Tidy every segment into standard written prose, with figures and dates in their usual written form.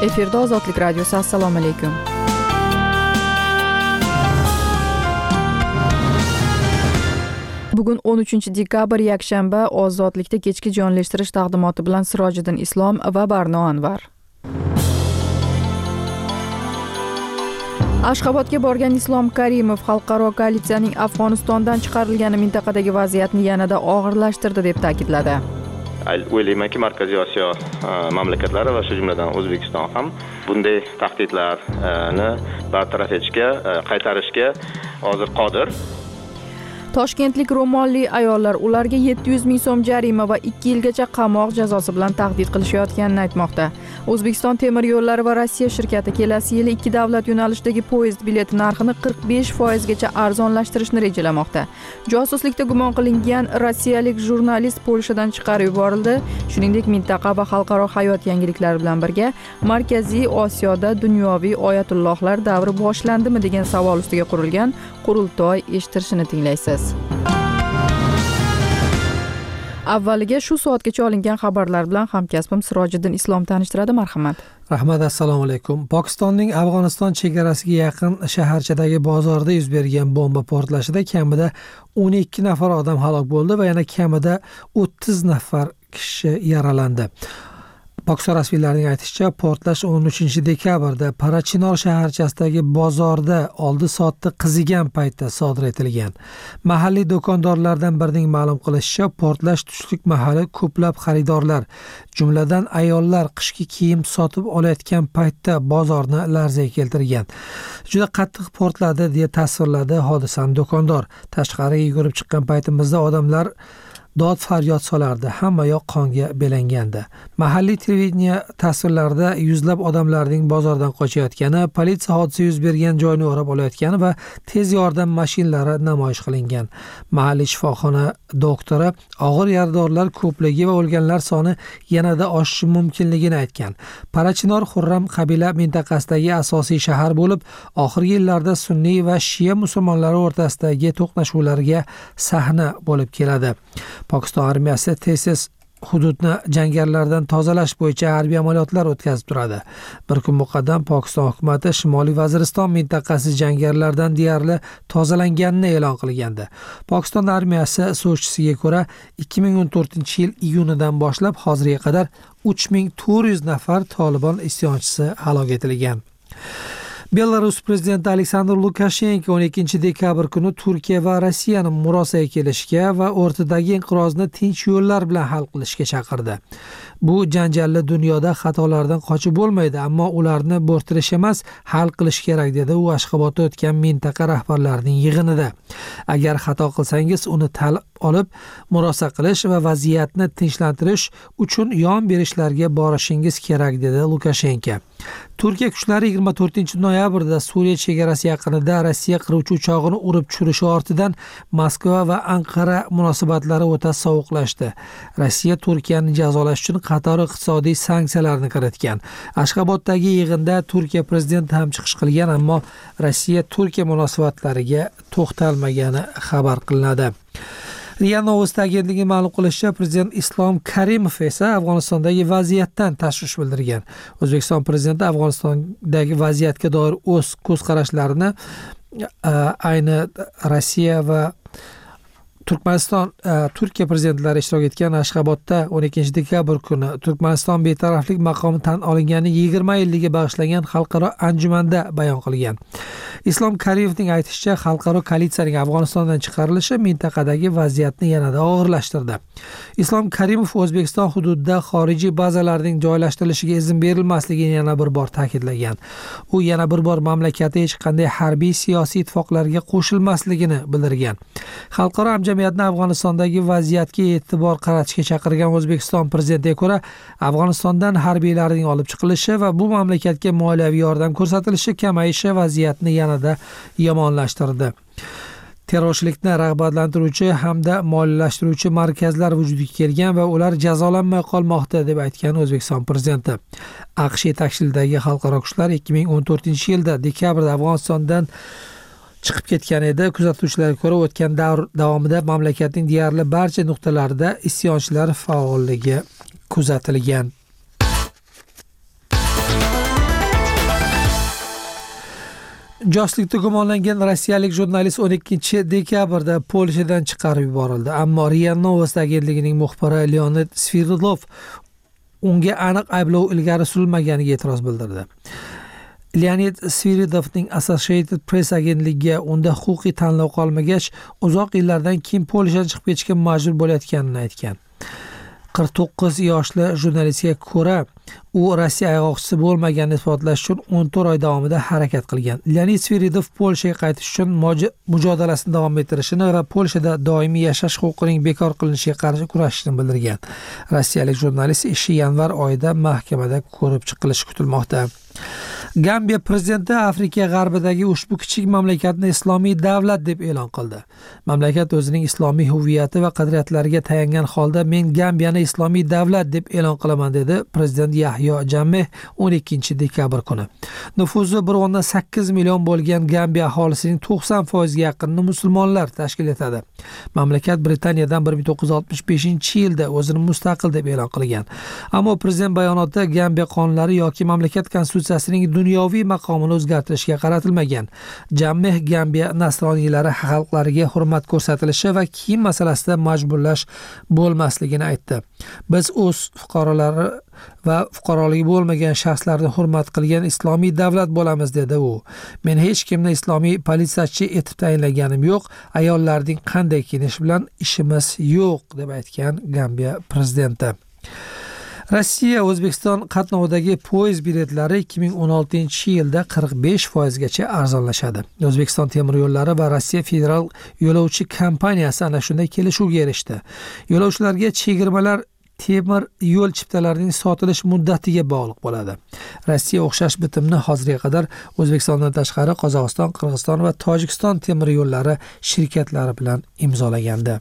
Efirda Ozodlik radiosi. Assalomu alaykum. Bugun 13-dekabr yakshanba. Ozodlikda kechki jonlashtirish taqdimoti bilan Sirojiddin Islom va Barno Anvar. Ashxobodga borgan Islom Karimov xalqaro koalitsiyaning Afg'onistondan chiqarilgani mintaqadagi vaziyatni yanada og'irlashtirdi deb ta'kidladi. O'ylaymanki, Markaziy Osiyo mamlakatlari va shu jumladan O'zbekiston ham bunday tahdidlarni bartaraf etishga, qaytarishga hozir qodir. Toshkentlik ro'molli ayollar ularga 700 ming so'm jarima va 2 yilgacha qamoq jazosi bilan tahdid qilishayotganini aytmoqda. O'zbekiston temir yo'llari va Rossiya shirkati kelasi yili 2 davlat yo'nalishidagi poyezd bileti narxini 45% gacha arzonlashtirishni rejalamoqda. Josuslikda gumon qilingan rossiyalik jurnalist Polshadan chiqarib yuborildi. Shuningdek, mintaqa va xalqaro hayot yangiliklari bilan birga Markaziy Osiyoda dunyoviy oyatullohlar davri boshlandimi degan savol ustiga qurilgan qurultoy eshittirishini tinglaysiz. Avvaliga shu soatgacha olingan xabarlar bilan hamkasbim Sirojiddin Islom tanishtiradi. Marhamat. Rahmat, assalomu alaykum. Pokistonning Afg'oniston chegarasiga yaqin shaharchadagi bozorda yuz bergan bomba portlashida kamida 12 nafar odam halok bo'ldi va yana kamida 30 nafar kishi yaralandi. Pokiston rasmiylarining aytishicha, portlash 13-dekabrda Parachinor shaharchasidagi bozorda oldi soatda qizigan paytda sodir etilgan. Mahalliy do'kondorlardan birining ma'lum qilishicha, portlash tushlik mahali ko'plab xaridorlar, jumladan ayollar qishki kiyim sotib olayotgan paytda bozorni larzaga keltirgan. Juda qattiq portladi deya tasvirladi hodisani do'kondor. Tashqariga yugurib chiqqan paytimizda odamlar dod faryod solardi, hamma yoq qonga belangandi. Mahalliy televideniya tasvirlarida yuzlab odamlarning bozordan qochayotgani, politsiya hodisa yuz bergan joyni o'rab olayotgani va tez yordam mashinalari namoyish qilingan. Mahalliy shifoxona doktori og'ir yaradorlar ko'pligi va o'lganlar soni yanada oshishi mumkinligini aytgan. Parachinor Xurram qabila mintaqasidagi asosiy shahar bo'lib, oxirgi yillarda sunniy va shiya musulmonlari o'rtasidagi to'qnashuvlarga sahna bo'lib keladi. Pokiston armiyasi tez hududni jangarilardan tozalash bo'yicha harbiy amaliyotlar o'tkazib turadi. Bir kun muqaddam Pokiston hukumati Shimoliy Vaziriston mintaqasi jangarilardan deyarli tozalanganini e'lon qilgandi. Pokiston armiyasi so'zchisiga ko'ra 2014-yil iyunidan boshlab hozirga qadar 3400 nafar Taliban isyonchisi halok etilgan. Belarus prezidenti Aleksandr Lukashenko 12-dekabr kuni Turkiya va Rossiyani murosaga kelishga va o'rtadagi inqirozni tinch yo'llar bilan hal qilishga chaqirdi. Bu janjalli dunyoda xatolardan qochib bo'lmaydi, ammo ularni bo'rttirish emas, hal qilish kerak dedi u Ashxobodda o'tgan mintaqa rahbarlarining yig'inida. Agar xato qilsangiz, uni tan olib murosa qilish va vaziyatni tinchlantirish uchun yon berishlarga borishingiz kerak dedi Lukashenko. Turkiya kuchlari 24-noyabrda Suriya chegarasi yaqinida Rossiya qiruvchi uchog'ini urib tushirishi ortidan Moskva va Anqara munosabatlari o'ta sovuqlashdi. Rossiya Turkiyani jazolash uchun qator iqtisodiy sanksiyalarni kiritgan. Ashxoboddagi yig'inda Turkiya prezidenti ham chiqish qilgan, ammo Rossiya Turkiya munosabatlariga to'xtalmagani xabar qilinadi. RIA Novosti agentligi ma'lum qilishicha, prezident Islom Karimov esa Afg'onistondagi vaziyatdan tashvish bildirgan. O'zbekiston prezidenti Afg'onistondagi vaziyatga doir o'z ko'zqarashlarini ayni Rossiya va Turkiya prezidentlari ishtirok etgan Ashxobodda 12-dekabr kuni Turkmaniston betaraflik maqomi tan olinganining 20 yilligiga bag'ishlangan xalqaro anjumanda bayon qilgan. Islom Karimovning aytishicha, xalqaro koalitsiyaning Afg'onistondan chiqarilishi mintaqadagi vaziyatni yanada og'irlashtirdi. Islom Karimov O'zbekiston hududida xorijiy bazalarning joylashtirilishiga izn berilmasligini yana bir bor ta'kidlagan. U yana bir bor mamlakatda hech qanday harbiy siyosiy ittifoqlarga qo'shilmasligini bildirgan. Xalqaro jamiyatni Afg'onistondagi vaziyatga e'tibor qaratishga chaqirgan O'zbekiston prezidentiga ko'ra, Afg'onistondan harbiylarning olib chiqilishi va bu mamlakatga moliyaviy yordam ko'rsatilishi kamayishi vaziyatni yanada yomonlashtirdi. Terrorchilikni rag'batlantiruvchi hamda moliyalashtiruvchi markazlar vujudga kelgan va ular jazolanmay qolmoqda deb aytgan O'zbekiston prezidenti. AQSh yetakchiligidagi xalqaro kuchlar 2014-yilda dekabrda Afg'onistondan chiqib ketgan edi. Kuzatuvchilarga ko'ra, o'tgan davr davomida mamlakatning deyarli barcha nuqtalarida isyonchilar faolligi kuzatilgan. Josuslikda gumonlangan rossiyalik jurnalist 12 dekabrda Polshadan chiqarib yuborildi. Ammo RIA Novosti agentligining muxbiri Leonid Sviridov unga aniq ayblov ilgari surilmaganiga e'tiroz bildirdi. Leonid Sviridovning Associated Press agentligiga unda huquqiy tanlov qolmagach, uzoq yillardan keyin Polshadan chiqib ketishga majbur bo'layotganini aytgan. 49 yoshli jurnalistga ko'ra, u Rossiya ayg'oqchisi bo'lmaganini isbotlash uchun 14 oy davomida harakat qilgan. Leonid Sviridov Polshaga qaytish uchun mujodalasini davom ettirishini va Polshada doimiy yashash huquqining bekor qilinishiga qarshi kurashishini bildirgan. Rossiyalik jurnalist ishi yanvar oyida mahkamada ko'rib chiqilishi kutilmoqda. Gambiya prezidenti Afrika g'arbidagi ushbu kichik mamlakatni islomiy davlat deb e'lon qildi. Mamlakat o'zining islomiy huviyati va qadriyatlariga tayangan holda men Gambiyani islomiy davlat deb e'lon qilaman dedi prezident Yahyo Jammeh 12 dekabr kuni. Nufuzi 1.8 million bo'lgan Gambiya aholisining 90% ga yaqinini musulmonlar tashkil etadi. Mamlakat Britaniyadan 1965-yilda o'zini mustaqil deb e'lon qilgan. Ammo prezident bayonotida Gambiya qonunlari yoki mamlakat konstitutsiyasining dunyoviy maqomini o'zgartirishga qaratilmagan. Jammeh Gambiya nasroniylari xalqlariga hurmat ko'rsatilishi va kiyim masalasida majburlash bo'lmasligini aytdi. Biz o'z fuqarolari va fuqaroligi bo'lmagan shaxslarni hurmat qilgan islomiy davlat bo'lamiz dedi u. Men hech kimni islomiy politsiyachi etib tayinlaganim yo'q. Ayollarning qanday kiyinishi bilan ishimiz yo'q deb aytgan Gambiya prezidenti. Rossiya O'zbekiston qatnovidagi poyezd biletlari 2016-yilda 45% gacha arzonlashadi. O'zbekiston temir yo'llari va Rossiya federal yo'lovchi kompaniyasi ana shunday kelishuvga erishdi. Yo'lovchilarga chegirmalar temir yo'l chiptalarining sotilish muddatiga bog'liq bo'ladi. Rossiya o'xshash bitimni hozirga qadar O'zbekistondan tashqari Qozog'iston, Qirg'iziston va Tojikiston temir yo'llari shirkatlari bilan imzolagandi.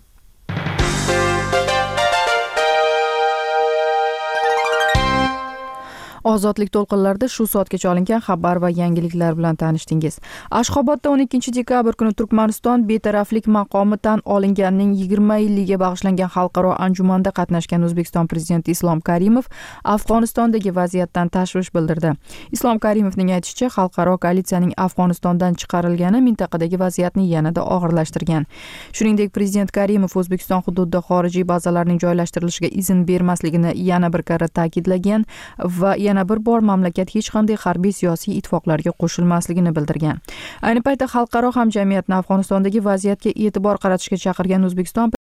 Ozodlik to'lqinlarida shu soatgacha olingan xabar va yangiliklar bilan tanishdingiz. Ashxobodda 12 dekabr kuni Turkmaniston betaraflik maqomi tan olinganining 20 yilligiga bag'ishlangan xalqaro anjumanda qatnashgan O'zbekiston prezidenti Islom Karimov Afg'onistondagi vaziyatdan tashvish bildirdi. Islom Karimovning aytishicha, xalqaro koalitsiyaning Afg'onistondan chiqarilgani mintaqadagi vaziyatni yanada og'irlashtirgan. Shuningdek, prezident Karimov O'zbekiston hududida xorijiy bazalarning joylashtirilishiga izn bermasligini yana bir karra ta'kidlagan va yana bir bor mamlakat hech qanday harbiy siyosiy ittifoqlarga qo'shilmasligini bildirgan. Ayni paytda xalqaro hamjamiyatni Afg'onistondagi vaziyatga e'tibor qaratishga chaqirgan O'zbekiston